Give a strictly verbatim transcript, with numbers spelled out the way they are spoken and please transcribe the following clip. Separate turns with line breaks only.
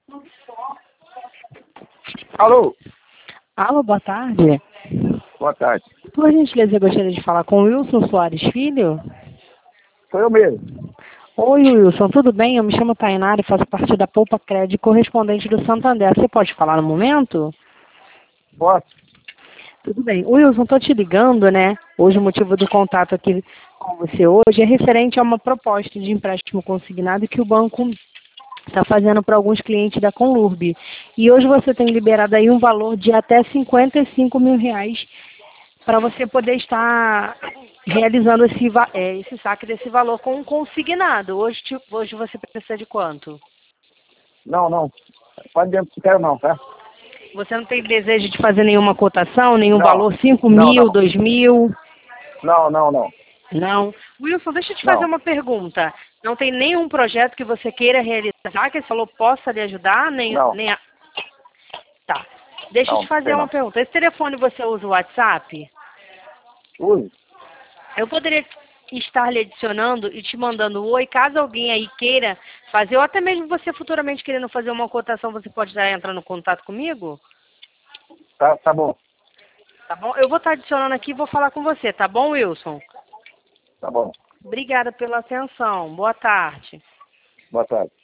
Alô?
Alô, boa tarde.
Boa tarde.
Por gentileza, eu gostaria de falar com o Wilson Soares Filho.
Sou eu mesmo.
Oi, Wilson, tudo bem? Eu me chamo Tainara e faço parte da Poupa Crédito correspondente do Santander. Você pode falar no momento?
Posso?
Tudo bem. Wilson, estou te ligando, né? Hoje o motivo do contato aqui com você hoje é referente a uma proposta de empréstimo consignado que o banco está fazendo para alguns clientes da Conlurb. E hoje você tem liberado aí um valor de até cinquenta e cinco mil reais para você poder estar realizando esse, va- é, esse saque desse valor com um consignado. Hoje, te- hoje você precisa de quanto?
Não, não. Pode dizer que não quero não, tá?
Você não tem desejo de fazer nenhuma cotação, nenhum
Não.
valor, cinco
Não,
mil,
não.
dois mil?
Não, não, não.
Não. Wilson, deixa eu te fazer
Não.
uma pergunta. Não tem nenhum projeto que você queira realizar que esse valor possa lhe ajudar? Nem,
Não.
nem a... Tá. Deixa eu
Não,
te
não
fazer
tem
uma
não.
pergunta. Esse telefone você usa o WhatsApp?
Use.
Eu poderia estar lhe adicionando e te mandando um oi, caso alguém aí queira fazer, ou até mesmo você futuramente querendo fazer uma cotação, você pode já entrar no contato comigo?
Tá, tá bom.
Tá bom? Eu vou estar adicionando aqui e vou falar com você, tá bom, Wilson?
Tá bom.
Obrigada pela atenção. Boa tarde.
Boa tarde.